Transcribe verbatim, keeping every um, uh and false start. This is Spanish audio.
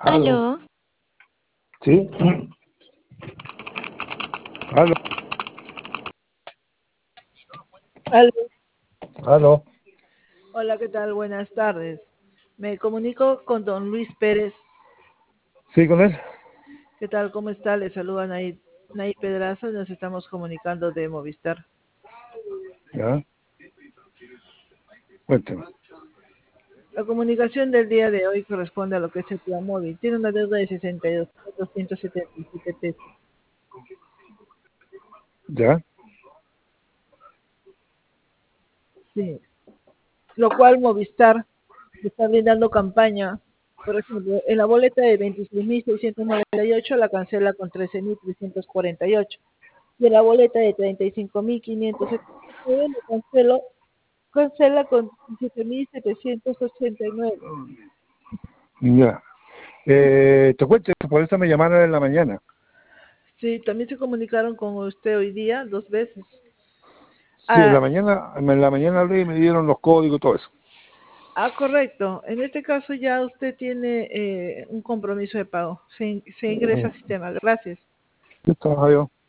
Aló. Aló, ¿Sí? Aló. Aló. Aló. Hola, ¿qué tal? Buenas tardes. Me comunico con don Luis Pérez. ¿Sí, con él? ¿Qué tal? ¿Cómo está? Le saluda Nay, Nay Pedraza. Nos estamos comunicando de Movistar. Ya. Cuénteme. La comunicación del día de hoy corresponde a lo que es el plan móvil. Tiene una deuda de sesenta y dos mil doscientos setenta y siete pesos. Ya. Sí. Lo cual Movistar está brindando campaña. Por ejemplo, en la boleta de veintiséis mil seiscientos noventa y ocho la cancela con trece mil trescientos cuarenta y ocho. Y en la boleta de treinta y cinco mil quinientos setenta y nueve la cancelo cancela con diecisiete mil setecientos ochenta y nueve. Ya. Eh, te cuento, por eso me llamaron en la mañana. Sí, también se comunicaron con usted hoy día dos veces. Sí, en Ah, la mañana, en la mañana hablé y me dieron los códigos y todo eso. ah, correcto. En este caso ya usted tiene eh, un compromiso de pago. Se, in- se ingresa Mm. al sistema. Gracias. Listo, adiós.